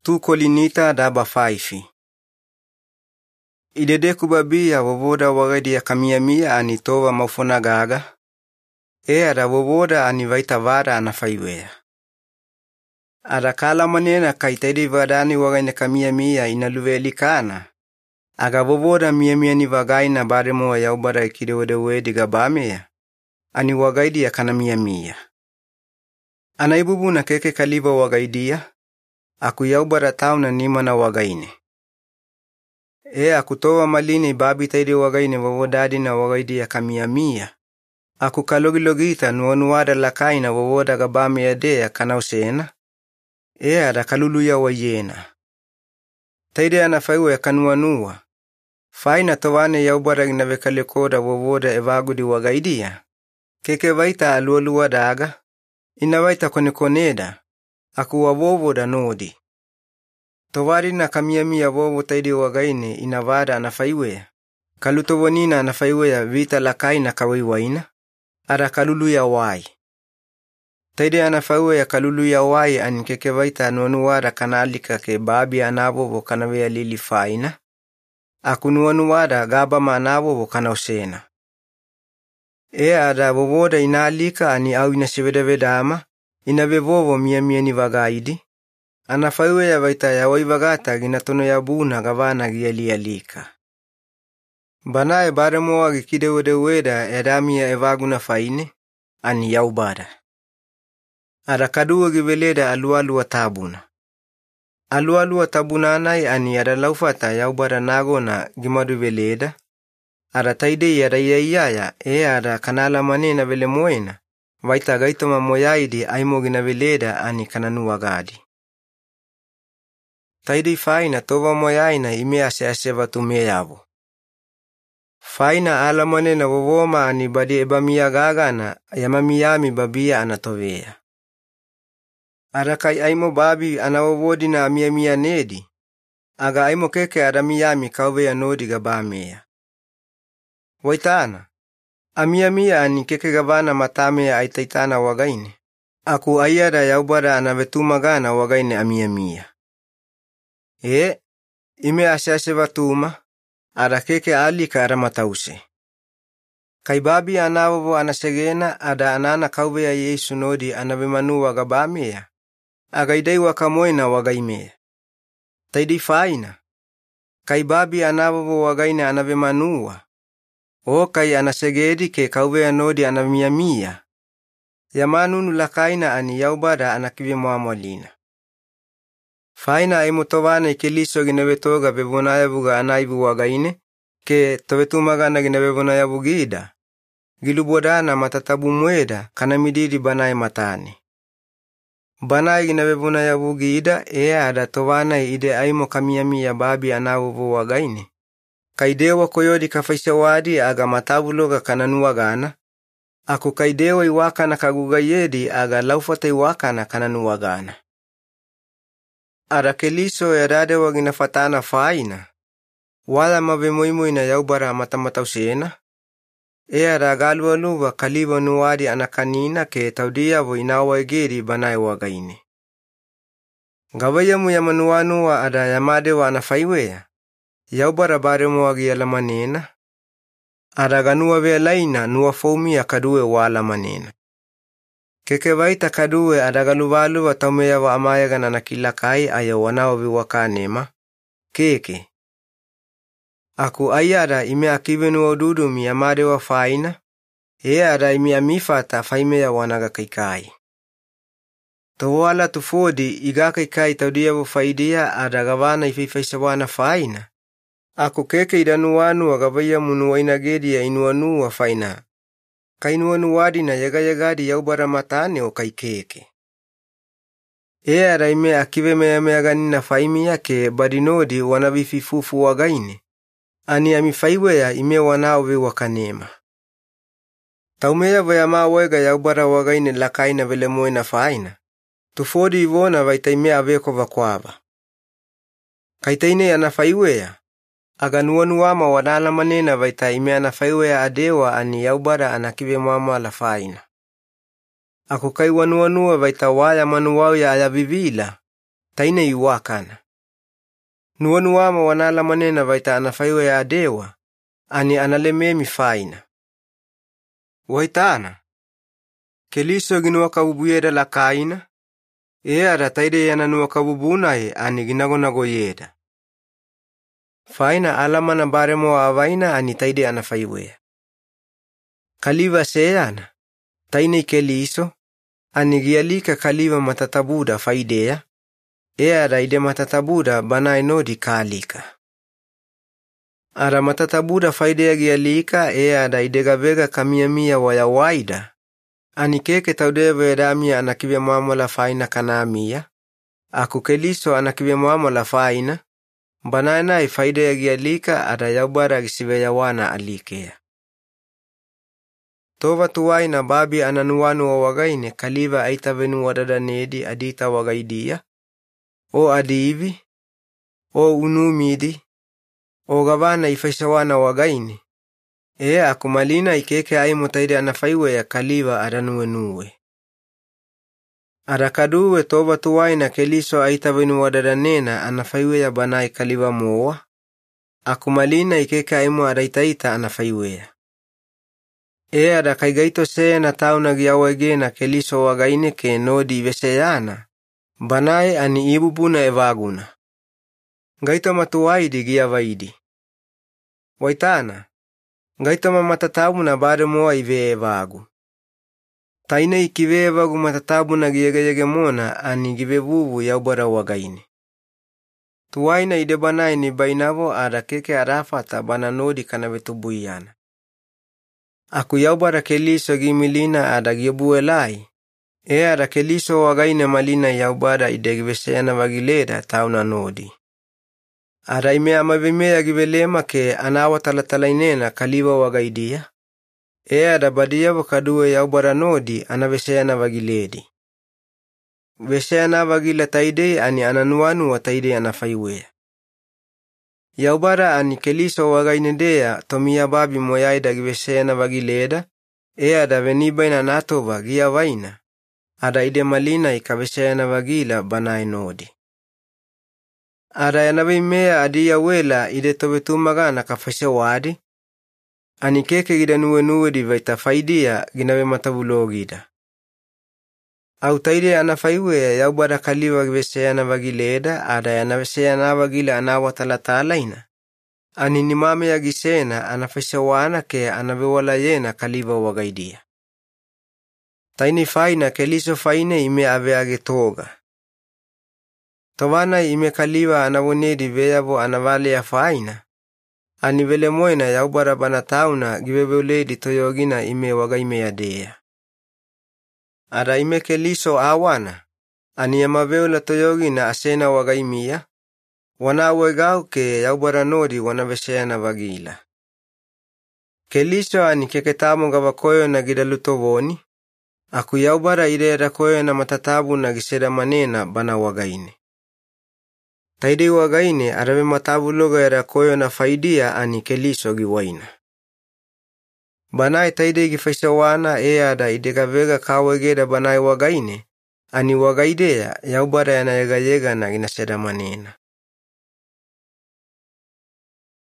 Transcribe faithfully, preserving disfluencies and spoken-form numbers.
tu kolinita daba faifi. Idede kubabia wowoda wagadi ya kamiamia anitowa maufuna gaga. E ada wowoda anivaita vada anafaiwea. Ada kala manena kaitaidi vadani wagane kamiamia inaluvelikana. Aga wowoda miamia ni vagaina baremo wa yaubara ikidewede wedi gabamea. Ani wagaidi ya kanamiamia. Anaibubu na keke kaliva wagaidia. Aku yaubara tauna nima na wagaine. E akutowa malini babi taidi wagaine wawodadi na wagaidi ya kamiamia. Aku kalogilogita nuonuwada lakaina wawoda gabame ya dea kanausena. E ada kalulu ya wayena. Taidi anafaiwe ya kanuanua. Faina towane yaubara inavekalekoda wawoda evagudi wagaidia. Keke vaita aluoluwa daga. Inavaita konekoneda. Aku wawoda nodi. Towari na kamiamia wowo taidi wagaine inavada anafaiwe. Kalutovonina anafaiwe vita lakaina kawiwaina. Ada kalulu ya wai. Taide anafaiwe ya kalulu ya wai anikeke vaita anuanuwada kanalika ke babi anabobo kanawea lili faina. Akunuanuwada gaba manabobo kanausena. E ada wowoda inalika ani au inasivedvedama. Inavevovo mia mia ni vagaidi. Anafaiwe ya vaita ya waivagata ginatono ya buna gavana gialialika. Banae baremoa gikidewede weda edamia evaguna faine, ani yaubada. Adakaduwa giveleda alualu wa tabuna. Alualu wa tabuna anai ani adalaufata yaubada nagona gimadu veleda. Adataide yadayayaya e ada kanala manena vele moena, vaita gaitoma moyaidi aimogina veleda ani kananua gadi. Taide faina tova moyaina imea se aseva tumeyavu. Faina alamane na wawoma ani badi ebamia gagana yamamiyami babia anatovea. Arakai aimo babi anawawodi na amiyamia nedi. Aga aimo keke adamiyami kauvea nodi gabamea. Waitana. Amiyamia ani keke gavana matamea aitaitana wagaine. Aku ayada yaubada anavetuma gana wagaine amiyamia. E, ime asase vatuma. Ada keke alika aramatause. Kai babi anawawo anasegena ada anana kauvea Yesu nodi anavemanuwa gabamea. Aga idaiwa kamoina wagaimea. Taidi faina. Kai babi anawawo wagaine anavemanuwa. O kai anasegedi ke kauvea nodi anavimiamia. Yamanunu lakaina ani yaubada anakive muamolina. Faina ai mutowane keliso ginevetoga bevonayavuga anaivu wagaine, ke tovetumagana ginevevonaya gida. Gilubodana matatabu mweda kanamidiri banai matani. Banai ginevevonaya gida e ada towana ide aimo kamiamia babi anavuvu wagaine. Kaidewa koyodi kafaisawadi aga matabuloga kananuwagana. Aku kaidewa iwakana kagugayedi aga laufata iwakana kananuwagana. Ada keliso ya dade wagina fatana faina. Wala mavemoimo ina yaubara matamatausiena. E ada galualuwa kaliwa nuwadi anakanina ke taudia vo inawa egeri banai wagaine. Gawayamu yamanuanuwa ada yamadewa anafaiwea. Yaubara baremo wagi alamanena. Ada ganua velaina nuwa fomi akaduwe wala manena. Keke vaita kaduwe adagaluvalu wa taumea wa amaya na nakilakai aya wanao viwakanema. Keke. Aku ayada ime akivenu wa ududu miyamade wa faina. E ada ime amifata faimea wanaga kaikai. Tawala tufodi iga kaikai taudia wa faidia adagavana ififaisawana faina. Aku keke idanuanu wa gavaya munuwa inagedi ya inuanu wa faina. Kainuanu wadi na yaga yagadi yaubara matane o kai keke. E araime akive mea mea gani na faimi yake badinodi wanavififufu wagaine. Ani amifaiwe ya ime wanaowe wakanema. Taumea vya maa wega yaubara wagaine lakaina vele moe na faina. Tufodi ivona vaitaimea veko vakwava. Kaitaine ya nafaiwe ya. Aganuanuama wadala manena vaita ime anafaiwe ya adewa ani yaubara anakive mama la faina. Aku kai wanuanua vaita waya manuwau ya ayavivila. taina iwakana. Nuanuama wanala manena vaita anafaiwea adewa, ani analememi faina. Waitana, Keliso ginua kabubuyeda la kaina, eada taide yananua kabubunae ani ginagonago yeda. Faina alamana baremo avaina ani taide anafaiwea. Kaliva seyana, taine Keliso, ani gialika kaliva matatabuda faidea, eada ide matatabuda banae nodi kalika. Ara matatabuda faidea gialika eada ide gavega kamia mia waya waida, ani keke taudeve edamia anakive muamola faina kanamia, aku Keliso anakive muamola faina, banae nai faidea gialika ada yaubara gisiveya wana alikea. Tova tuwaina babi ananuanu wa wagaine kaliva aitavenu wadada nedi adita wagaidia, o adivi, o unumidi, o gavana ifaisawana wagaine, e akumalina ikeke aimu taide anafaiwe ya kaliva adanuenuwe. Arakaduwe tova tuwaina Keliso aitavenu wadada nena anafaiwe ya banae kaliva moa, akumalina ikeke aimu adaitaita anafaiwe ya. E ada kaigaito se na tauna giawege na Keliso wagaine ke nodi veseyana, banae ani ibubuna evaguna. Gaito matuwaidi giavaidi. Waitana, gaito mamatatabuna na bade moa ive evagu. Taina ikive evagu matatabuna giegeyege mona ani givevuvu yaubara wagaine. Tuwaina ide banae ni bainavo ada keke arafata bana nodi kanavetubuyana. Aku yaubara Keliso gimilina ada gibuelai, e ada Keliso wagaine malina yaubara idegiveseyana vagileda tauna nodi. Ada ime amavimea givelema ke anawatalatalainena kaliva wagaidia, e ada badia wakaduwe yaubara nodi anaveseyana vagiledi. Veseyana vagila taide ani ananuanu wa taide anafaiwea. Yaubara ani Keliso wagaine dea tomia babi moyaida giveseyana vagileda, e ada venibaina natova giavaina, ada ide malina ikaveseyana vagila banae nodi. Ada yanavimea adia wela ide tovetumagana kafase wadi, ani keke gida nuwe nuwe di vaita faidia ginave matavulogida. Au taide anafaiwea yaubara kaliva giveseyana vagileda, ada yanaveseyana vagila anawatalatalaina, ani nimame ya gisena anafesawana ke anavewala yena kaliva wagaidia. Taini faina Keliso faine ime aveage toga. Tawana ime kaliva anavonedi veyavo anavale ya faina, ani vele moina yaubara banatauna giveveuledi toyogina ime wagaime ya dea. Ada ime Keliso awana, ani yamaveula toyogina asena wagaimia, wana wegau ke yaubara nodi wanaveseyana vagila. Keliso ani keketamo gavakoyo na gidalutovoni, aku yaubara idera koyo na matatabu na giseda manena bana wagaine. Taide wagaine arave matabu loga era koyo na faidia ani Keliso giwaina. Banae taide gifaisawana e ada idegavega kawegeda banae wagaine, ani wagaidea yaubara yana yega yega na ginaseda manena.